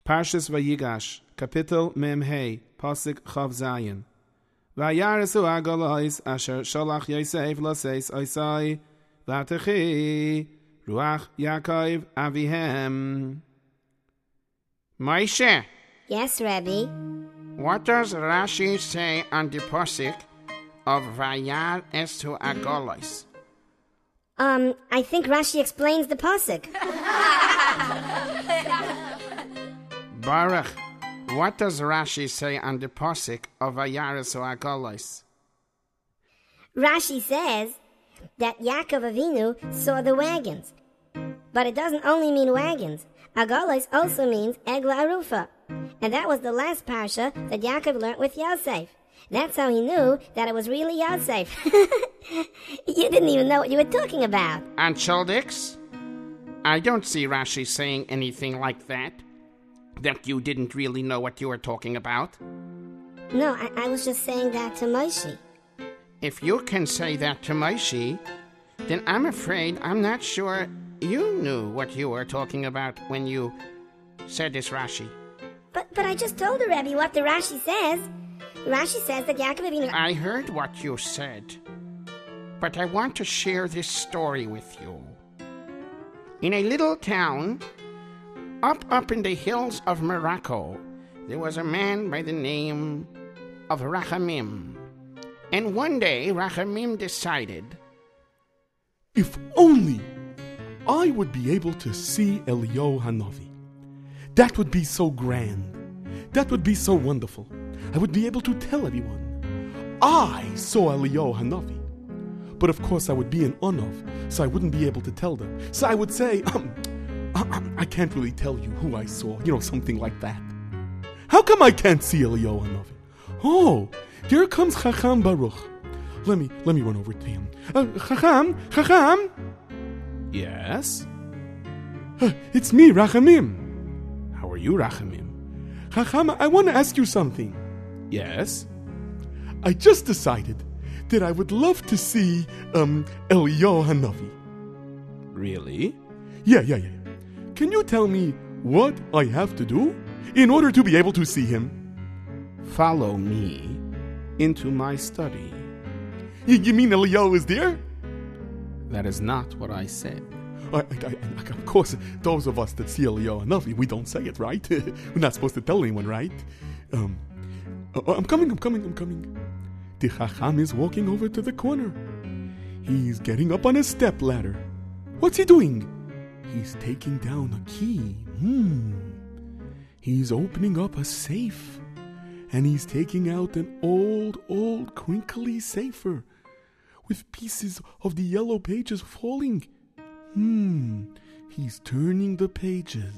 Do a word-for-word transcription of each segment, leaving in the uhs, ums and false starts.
Parshas Vayigash, Kapitel Mem Hey, Pasuk Chav Zayin. Vayarasu Agalois Asher Sholach Yosef Loseis Oisai Vatechi Ruach Yaakov Avihem. Moshe. Yes, Rebbe. What does Rashi say on the pasuk of Vayar Esu Agalois? Um, I think Rashi explains the pasuk. Baruch, what does Rashi say on the pasuk of Vayar Esu Agalois? Rashi says that Yaakov Avinu saw the wagons. But it doesn't only mean wagons. Agalois also means Egla Arufa. And that was the last parsha that Yaakov learnt with Yosef. That's how he knew that it was really Yosef. You didn't even know what you were talking about. And Chaldix? I don't see Rashi saying anything like that. That you didn't really know what you were talking about. No, I, I was just saying that to Moshe. If you can say that to Moshe, then I'm afraid I'm not sure you knew what you were talking about when you said this Rashi. But but I just told the Rebbe what the Rashi says. Rashi says that Yaakov Avinu... I heard what you said, but I want to share this story with you. In a little town, up up in the hills of Morocco, there was a man by the name of Rachamim. And one day, Rachamim decided, if only I would be able to see Eliyahu Hanavi. That would be so grand. That would be so wonderful. I would be able to tell everyone, I saw Eliyahu Hanavi. But of course I would be an Onav, so I wouldn't be able to tell them. So I would say, um, I can't really tell you who I saw, you know, something like that. How come I can't see Eliyahu Hanavi? Oh, here comes Chacham Baruch. Let me, let me run over to him. Uh, Chacham, Chacham. Yes? Uh, it's me, Rachamim. How are you, Rachamim? Chacham, I want to ask you something. Yes? I just decided that I would love to see um, Eliyahu Hanavi. Really? Yeah, yeah, yeah. Can you tell me what I have to do in order to be able to see him? Follow me into my study. You, you mean Eliyahu is there? That is not what I said. I, I, I, of course, those of us that see Eliyahu Hanavi, we don't say it, right? We're not supposed to tell anyone, right? Um, uh, I'm coming, I'm coming, I'm coming. The Chacham is walking over to the corner. He's getting up on a step ladder. What's he doing? He's taking down a key. Hmm. He's opening up a safe. And he's taking out an old, old, crinkly safer with pieces of the yellow pages falling. Hmm. He's turning the pages.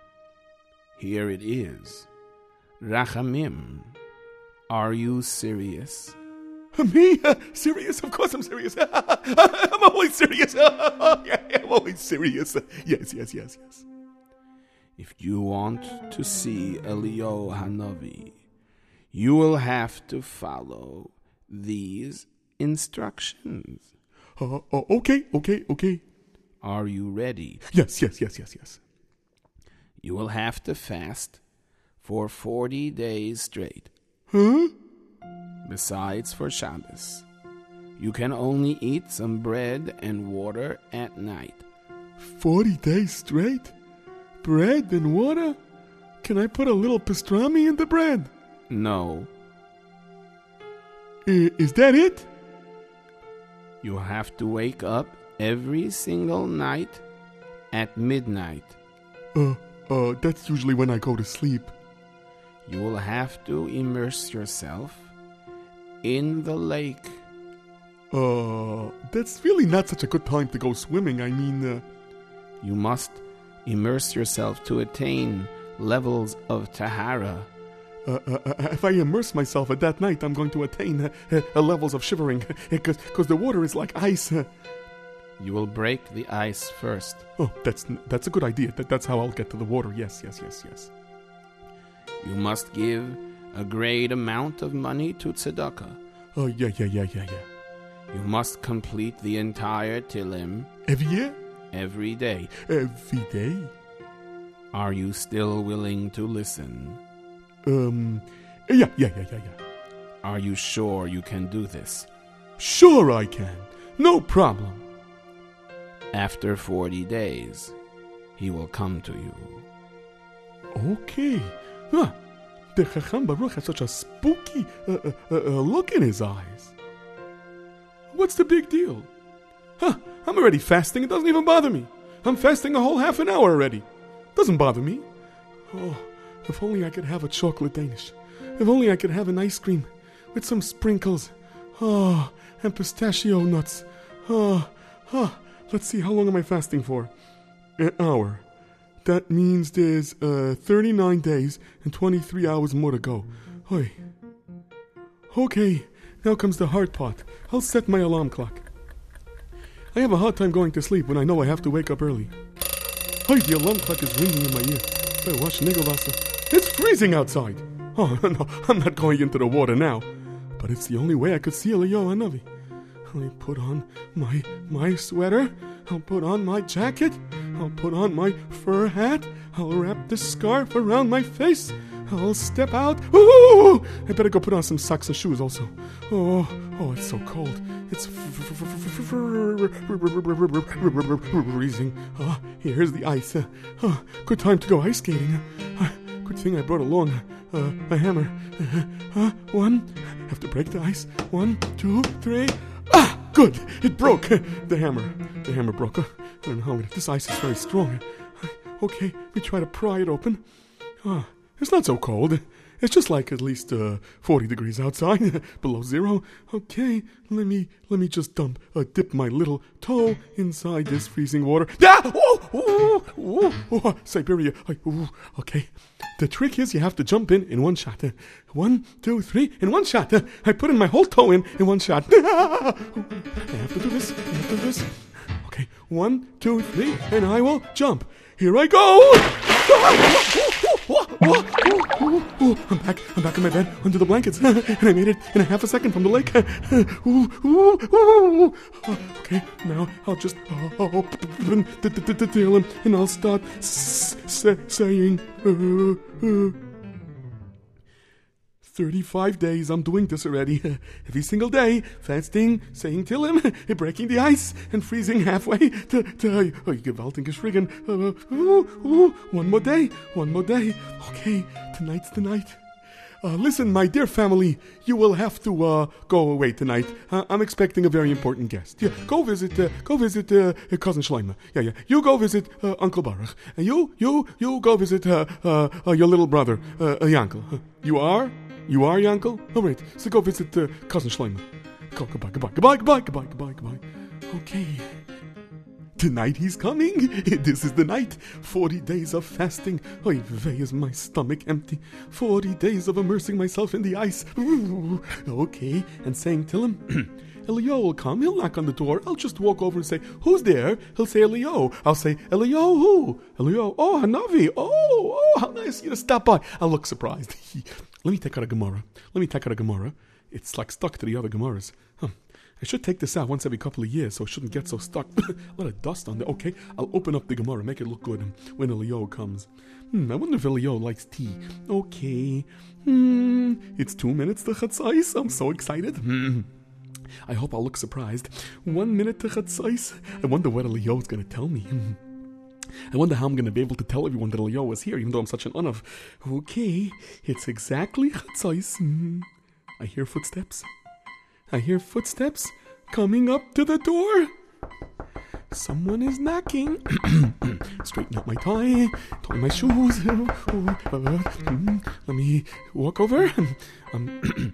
Here it is. Rachamim, are you serious? Me? Uh, serious? Of course I'm serious. I'm always serious. Yeah, I'm always serious. Yes, yes, yes, yes. If you want to see Eliyahu Hanavi, you will have to follow these instructions. Uh, uh, okay, okay, okay. Are you ready? Yes, yes, yes, yes, yes. You will have to fast for forty days straight. Huh? Besides for Shabbos. You can only eat some bread and water at night. Forty days straight? Bread and water? Can I put a little pastrami in the bread? No. I, is that it? You have to wake up every single night at midnight. Uh, uh, that's usually when I go to sleep. You will have to immerse yourself in the lake. Uh, that's really not such a good time to go swimming. I mean, uh... You must immerse yourself to attain levels of Tahara. Uh, uh, uh, if I immerse myself at that night, I'm going to attain uh, uh, levels of shivering, because uh, the water is like ice. Uh. You will break the ice first. Oh, that's that's a good idea. That, that's how I'll get to the water. Yes, yes, yes, yes. You must give a great amount of money to tzedakah. Oh, yeah, yeah, yeah, yeah, yeah. You must complete the entire Tilim. Every year? Every day. Every day? Are you still willing to listen? Um, yeah, yeah, yeah, yeah, yeah. Are you sure you can do this? Sure I can. No problem. After forty days, he will come to you. Okay. Huh. The Chacham Baruch has such a spooky uh, uh, uh, look in his eyes. What's the big deal? Huh, I'm already fasting. It doesn't even bother me. I'm fasting a whole half an hour already. Doesn't bother me. Oh, if only I could have a chocolate Danish. If only I could have an ice cream with some sprinkles. Oh, and pistachio nuts. Oh, oh. Let's see, how long am I fasting for? An hour. That means there's uh, thirty-nine days and twenty-three hours more to go. Hoi. Okay, now comes the hard part. I'll set my alarm clock. I have a hard time going to sleep when I know I have to wake up early. Hoi, the alarm clock is ringing in my ear. Better watch Nigelwasser. It's freezing outside. Oh, no, I'm not going into the water now. But it's the only way I could see Eliyahu Hanavi. I'll put on my my sweater. I'll put on my jacket. I'll put on my fur hat. I'll wrap the scarf around my face. I'll step out. Ooh! I better go put on some socks and shoes also. Oh, oh, it's so cold. It's freezing. Oh, here's the ice. Oh, good time to go ice skating. Good thing I brought along uh, a hammer. Uh, one. I have to break the ice. One, two, three. Ah, good. It broke. The hammer. The hammer broke. I don't know how. This ice is very strong. Okay, we try to pry it open. Ah, it's not so cold. It's just like at least uh, forty degrees outside, below zero. Okay, let me let me just dump, uh, dip my little toe inside this freezing water. Ah! Oh, oh, oh, oh, Siberia. Oh, okay, the trick is you have to jump in in one shot. One, two, three, in one shot. I put in my whole toe in in one shot. I have to do this. I have to do this. Okay, one, two, three, and I will jump. Here I go! I'm back. I'm back in my bed under the blankets, and I made it in a half a second from the lake. Okay, now I'll just open the tail and I'll start saying. thirty-five days I'm doing this already. Every single day, fasting, saying Tillim, breaking the ice, and freezing halfway to, to oh, gewaltige Schrigen. Uh, ooh, ooh, one more day, one more day. Okay, tonight's the night. Uh, listen, my dear family, you will have to uh, go away tonight. Uh, I'm expecting a very important guest. Yeah, go visit, uh, go visit uh, cousin Shlomo. Yeah, yeah. You go visit uh, Uncle Baruch, and you, you, you go visit uh, uh, uh, your little brother, uh, uh, Yankel. You are. You are, Yankel? All right, so go visit uh, cousin Shlomo. Go, goodbye, goodbye, goodbye, goodbye, goodbye, goodbye, goodbye. Okay. Tonight he's coming. This is the night. Forty days of fasting. Oy vey, is my stomach empty. Forty days of immersing myself in the ice. Ooh. Okay, and saying to him, Eliyahu will come. He'll knock on the door. I'll just walk over and say, who's there? He'll say, Eliyahu. I'll say, Eliyahu who? Eliyahu, oh, Hanavi. Oh, oh, how nice you to stop by. I'll look surprised. Let me take out a Gemara. Let me take out a Gemara. It's like stuck to the other Gemaras. Huh. I should take this out once every couple of years so it shouldn't get so stuck. A lot of dust on there. Okay, I'll open up the Gemara, make it look good when Eliyahu comes. Hmm, I wonder if Eliyahu likes tea. Okay. Hmm, it's two minutes to Chatzais. I'm so excited. Hmm. I hope I'll look surprised. One minute to Chatzais. I wonder what Eliyahu is going to tell me. Hmm. I wonder how I'm going to be able to tell everyone that Eliyahu is here, even though I'm such an unav. Okay, it's exactly Chatzais. Mm. I hear footsteps. I hear footsteps coming up to the door. Someone is knocking. Straighten up my tie, tie my shoes. Let me walk over. Um,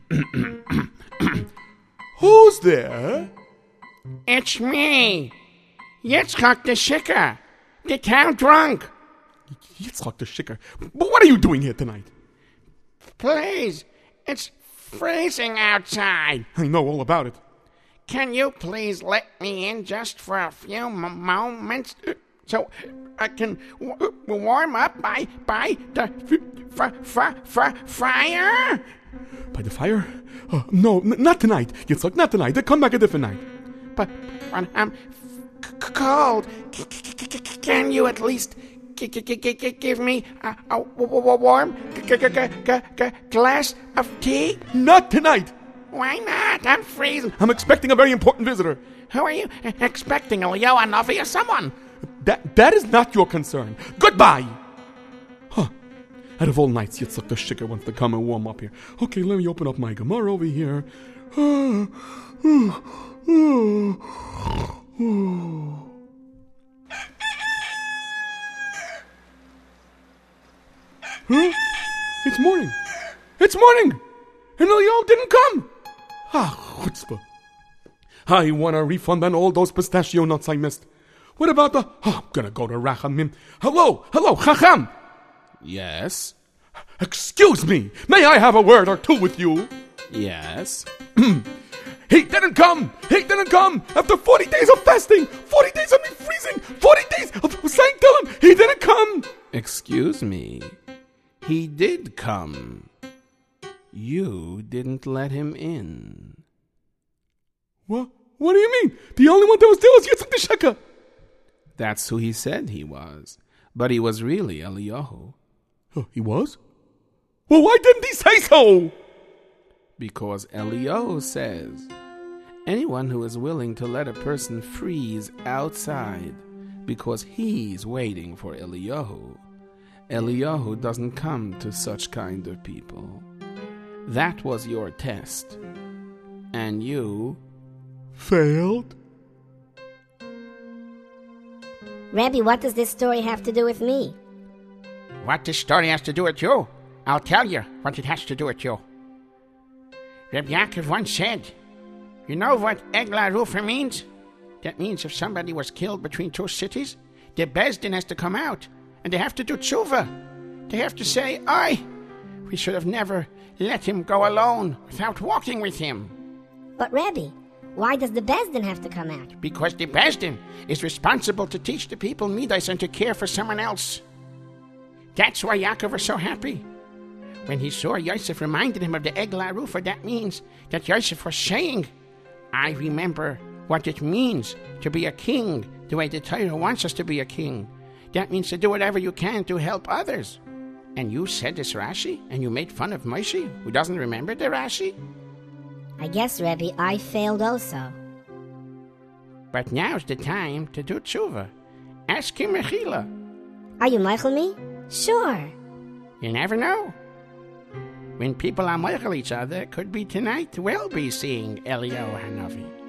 who's there? It's me, Yitzchak the Shicker. The town drunk. Yitzchak the Shicker. But what are you doing here tonight? Please, it's freezing outside. I know all about it. Can you please let me in just for a few m- moments so I can w- warm up by by the f- f- f- fire? By the fire? Uh, no, n- not tonight. Yitzchak, not tonight. Come back a different night. But when I'm c- cold, c- c- c- can you at least g- g- g- g- give me a, a w- w- warm g- g- g- g- g- glass of tea? Not tonight. Why not? I'm freezing. I'm expecting a very important visitor. Who are you uh, expecting, Elio Hanavi or someone? That that is not your concern. Goodbye. Huh. Out of all nights, Yitzchak the Shikker wants to come and warm up here. Okay, let me open up my Gemara over here. Huh? It's morning. It's morning. And Elio didn't come. Ah, chutzpah. I want a refund on all those pistachio nuts I missed. What about the... Oh, I'm gonna go to Rachamim. Hello, hello, Chacham. Yes? Excuse me. May I have a word or two with you? Yes? He didn't come. He didn't come. After forty days of fasting, forty days of me freezing, forty days of Saint Dylan, he didn't come. Excuse me. He did come. You didn't let him in. What? What do you mean? The only one that was there was Yitzchak the Shikker. That's who he said he was. But he was really Eliyahu. Oh, he was? Well, why didn't he say so? Because Eliyahu says, anyone who is willing to let a person freeze outside because he's waiting for Eliyahu, Eliyahu doesn't come to such kind of people. That was your test. And you... failed? Rabbi, what does this story have to do with me? What this story has to do with you? I'll tell you what it has to do with you. Reb Yaakov once said, you know what Eglah Rufa means? That means if somebody was killed between two cities, the Bezdin has to come out, and they have to do tshuva. They have to say, Aye, we should have never let him go alone without walking with him. But Rabbi, why does the Bezdin have to come out? Because the Bezdin is responsible to teach the people Midas and to care for someone else. That's why Yaakov was so happy. When he saw Yosef reminded him of the Eglah Rufa, that means that Yosef was saying, I remember what it means to be a king, the way the Torah wants us to be a king. That means to do whatever you can to help others. And you said this Rashi, and you made fun of Moshe, who doesn't remember the Rashi? I guess, Rabbi, I failed also. But now's the time to do tshuva. Ask him Mechila. Are you Michael me? Sure. You never know. When people are Michael each other, could be tonight we'll be seeing Eliyahu Hanavi.